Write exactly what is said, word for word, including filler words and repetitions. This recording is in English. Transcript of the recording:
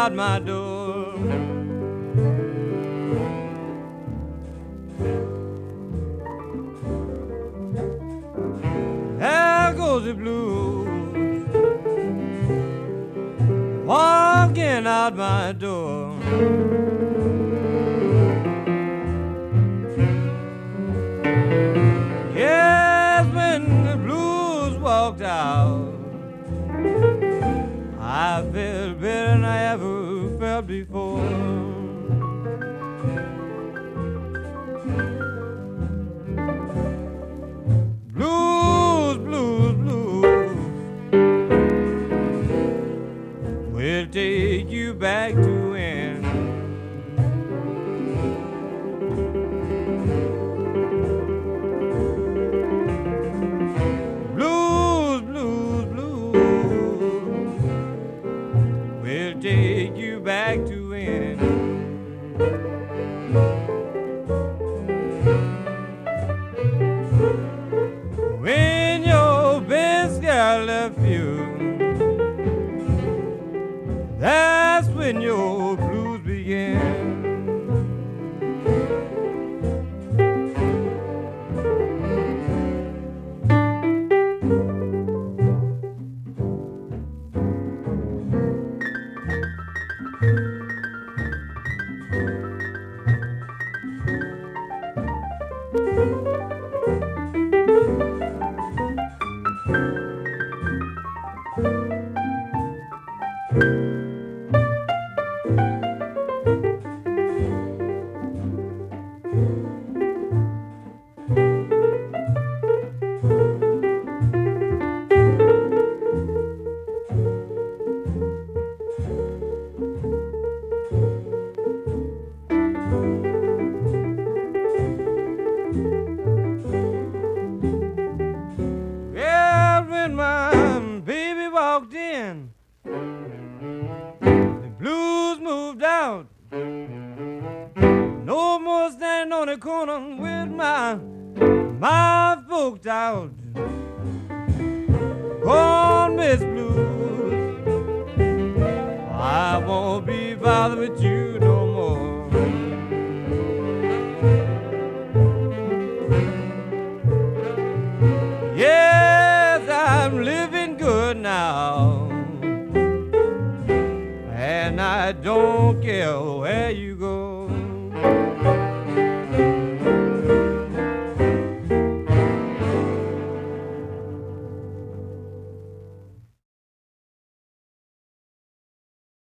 out my door. There goes the blues walking out my door. Yes, when the blues walked out, I felt better than I ever felt before. Blues, blues, blues will take you back to when blues, blues, blues will take you back to when when your best girl left you. That's when your blues began. Well, when my baby walked in, the blues moved out. No more standing on the corner with my mouth poked out. Go on, Miss Blues, I won't be bothered with you no more. Yes, I'm living good now, and I don't care where you go.